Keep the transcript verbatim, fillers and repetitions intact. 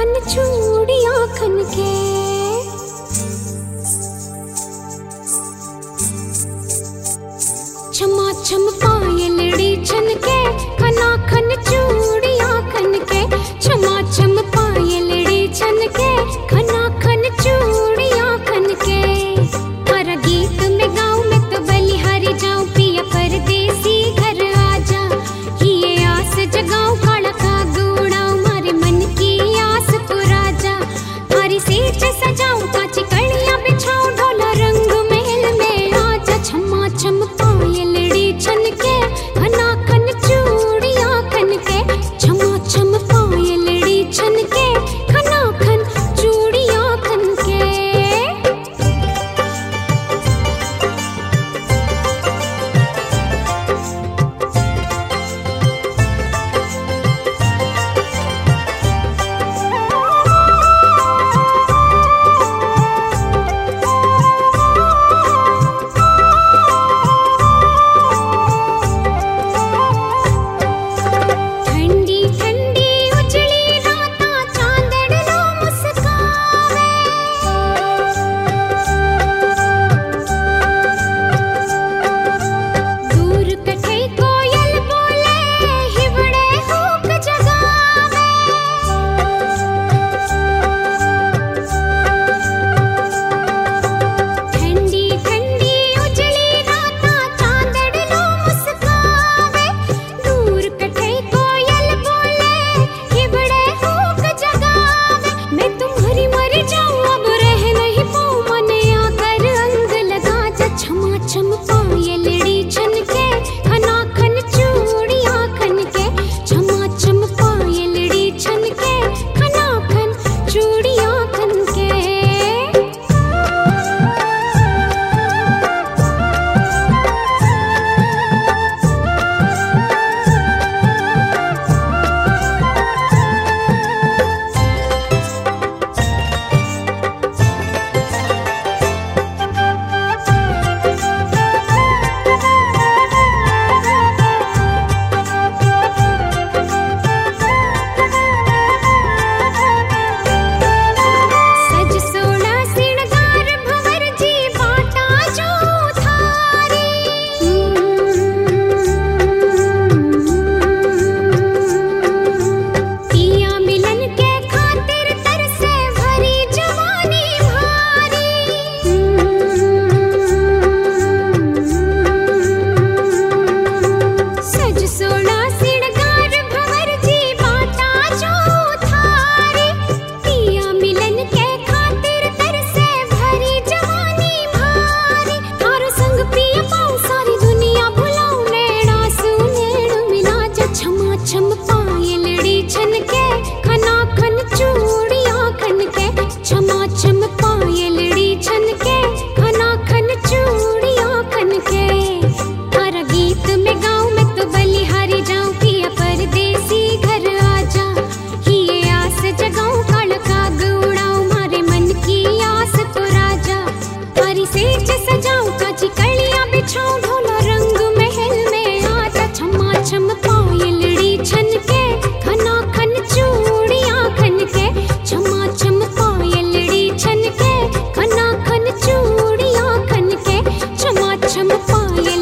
खन चूड़ियां खन के। छमा छम पायलड़ी छन के, खना खन चूड़ियां खन के। छमा छम पायलड़ी छन के, खना खन चूड़ियां खन के। हर गीत में गाऊं मैं तो बलिहारी जाऊं, पिया परदेसी घर आजा। ये आस जगाऊं काला का गुड़ाऊं, मारे मन की आस पुरा जा। हरी सेज सजाऊं कांची कड़ियां बिछाऊं, ढोला रंग महल में आजा। छमा छम पायलड़ी छन के, खना खन चूड़ियां खन के। छमा छम पायलड़ी छन के, खना खन चूड़ियां खन के। छम पायल